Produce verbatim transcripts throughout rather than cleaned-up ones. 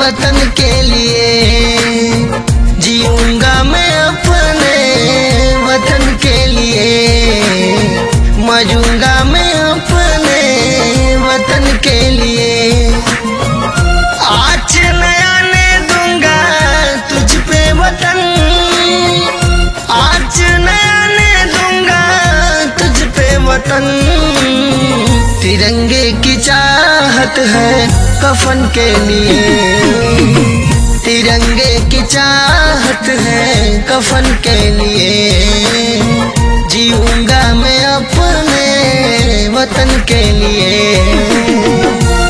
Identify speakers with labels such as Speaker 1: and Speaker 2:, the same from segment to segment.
Speaker 1: वतन के लिए, जीऊंगा मैं अपने वतन के लिए, मरूंगा मैं अपने वतन के लिए। आज नया ने दूंगा तुझ पे वतन, आज नया ने दूंगा तुझ पे वतन। तिरंगे की चाहत है कफन के लिए, तिरंगे की चाहत है कफन के लिए, जीऊंगा मैं अपने वतन के लिए।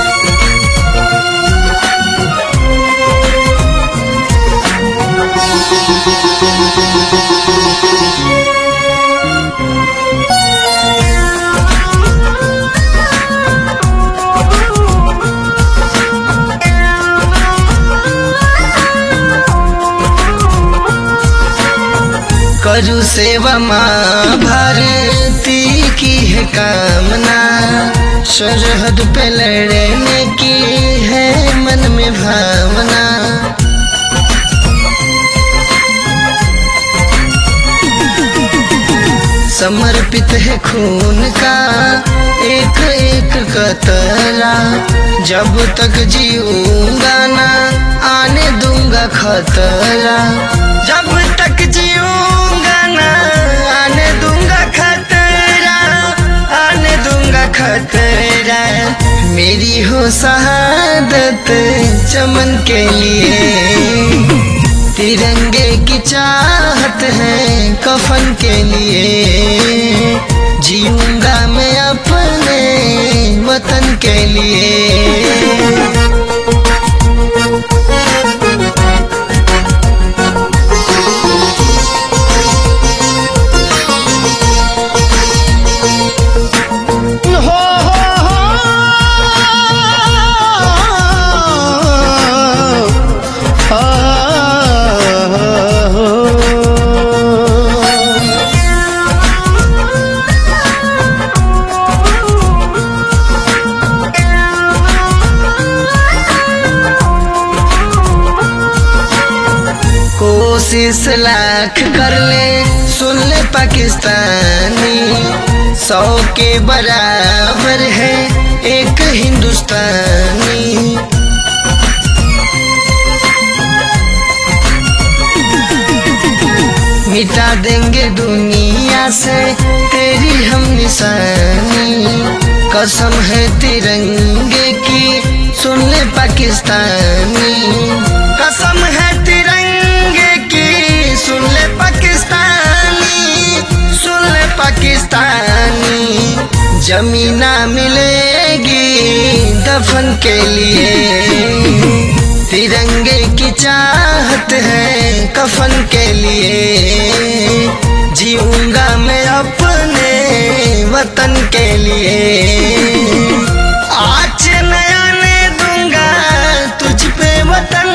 Speaker 1: करूँ सेवा माँ भारती की है कामना, सरहद पे लड़ने की है मन में भावना। समर्पित है खून का एक एक कतरा, जब तक जीऊंगा ना आने दूंगा खतरा, जब तक जीऊंगा ना आने दूंगा खतरा, आने दूंगा खतरा। मेरी हो शहादत चमन के लिए, तिरंगे की चाहत है कफन के लिए, जीऊंगा मैं अपने वतन के लिए। कोशिश लाख कर ले सुन ले पाकिस्तानी, सौ के बराबर है एक हिंदुस्तानी। मिटा देंगे दुनिया से तेरी हम निशानी, कसम है तिरंगे की सुन ले पाकिस्तानी, कसम है तिरंगे की सुन ले पाकिस्तानी, सुन ले पाकिस्तानी। जमीना मिलेगी दफन के लिए, तिरंगे की चाहत है कफन के लिए, जीऊंगा मैं अपने वतन के लिए। आज नया ने दूंगा तुझ पे वतन,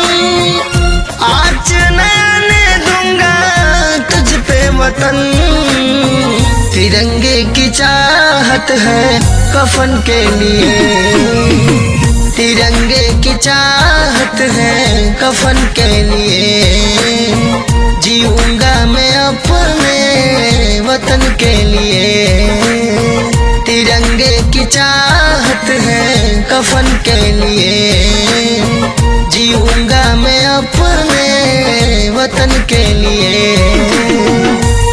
Speaker 1: आज नया ने दूंगा तुझ पे वतन। तिरंगे की चाहत है कफन के लिए, तिरंगे की चाहत है कफन के लिए, जीऊंगा मैं अपने वतन के लिए। तिरंगे की चाहत है कफन के लिए, जीऊंगा मैं अपने वतन के लिए।